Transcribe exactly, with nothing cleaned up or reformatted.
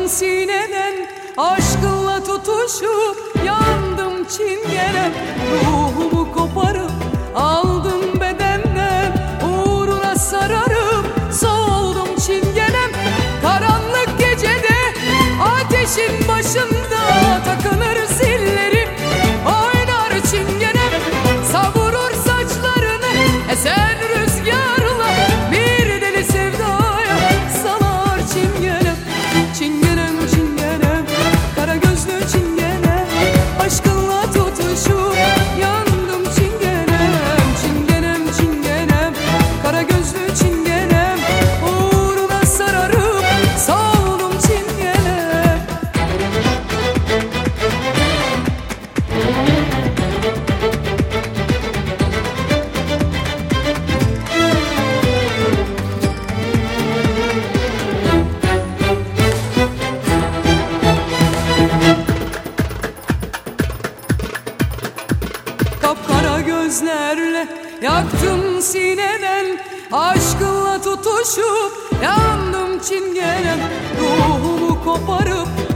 sineden, aşkınla tutuşup yandım çingene. Ruhumu koparıp aldım bedenden, uğruna sararıp soğudum çingenem. Karanlık gecede ateşin başında takılır zillerim, oynar çingenem. Savurur saçlarını esen rüzgarla, bir deli sevdaya salar çingenem. Çingenem çingenem, kara gözlü çingenem, aşkınla tutuşup yandım çingenem. Çingenem çingenem, kara gözlü çingenem, uğruna sararıp soğudum çingenem. Kapkara gözlerle yaktım sineden, aşkınla tutuşup yandım çingenem. Ruhumu koparıp